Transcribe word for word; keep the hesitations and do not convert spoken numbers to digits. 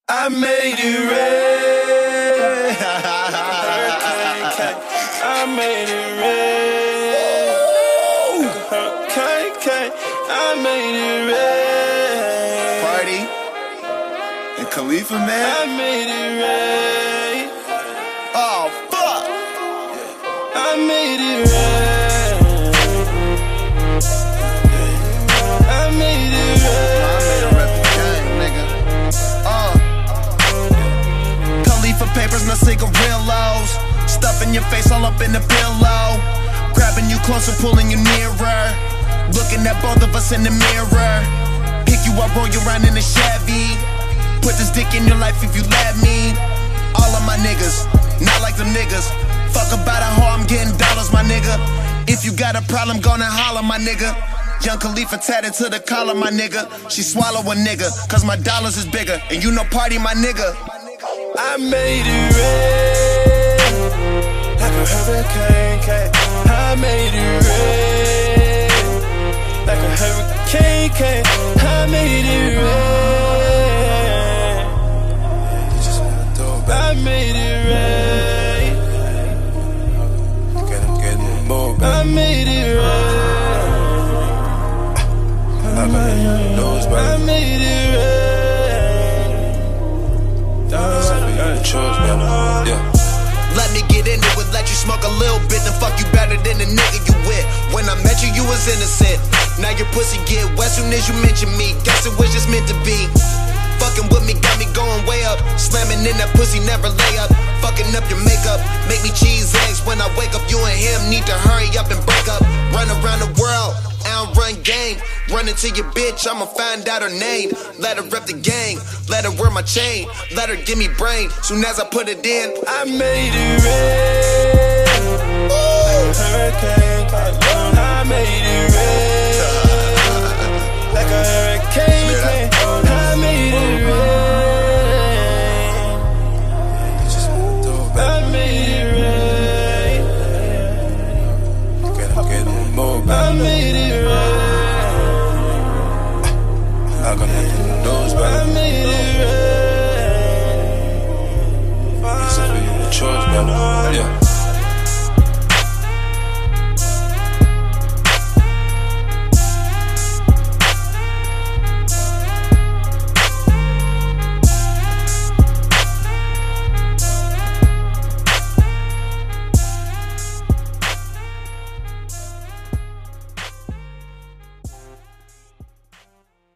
I made it rain. Hurricane, I made it rain. Hurricane, I made it rain. Party and Khalifa, man. I made it rain. Oh fuck! I made it rain. I made it rain. I made a rep the gang, nigga. Uh. Khalifa papers, no cigarillos. Stuffing your face all up in the pillow. Grabbing you closer, pulling you nearer. Looking at both of us in the mirror. Pick you up, roll you around in a Chevy. Put this dick in your life if you let me. All of my niggas, not like them niggas. Fuck about a hoe, I'm getting dollars, my nigga. If you got a problem, gonna holler, my nigga. Young Khalifa tatted to the collar, my nigga. She swallow a nigga, cause my dollars is bigger. And you know party, my nigga. I made it rain like a hurricane. I made it rain like a hurricane. I made it rain. I made it rain. Get him, get him, move, I made it rain. I made it nose, I made it rain. Yeah. Let me get into it, let you smoke a little bit, then fuck you better than the nigga you with. When I met you, you was innocent. Now your pussy get wet soon as you mention me. Guess it was just meant to be. Fucking with me got me going way up. Slamming in that pussy, never lay up. Fucking up your makeup, make me cheese eggs. When I wake up, you and him need to hurry up and break up. Run around the world, I don't run game. Run into your bitch, I'ma find out her name. Let her rep the gang, let her wear my chain. Let her give me brain, soon as I put it in. I made it rain like a hurricane. I made it rain like a hurricane. I made it rain. I made it rain. Get him, get him, move, I made it rain. I got nothing nose, I made it rain. It's a choice, man. Yeah.